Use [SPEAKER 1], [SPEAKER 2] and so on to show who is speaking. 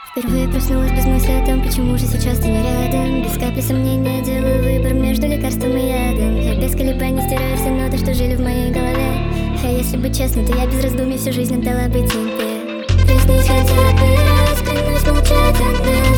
[SPEAKER 1] Впервые проснулась без мысли о том, почему же сейчас ты не рядом. Без капли сомнения делаю выбор между лекарством и ядом. Я без колебаний стираю все ноты, что жили в моей голове. А если быть честной, то я без раздумий всю жизнь отдала бы тебе. Приснись хотя бы раз, клянусь молчать одна.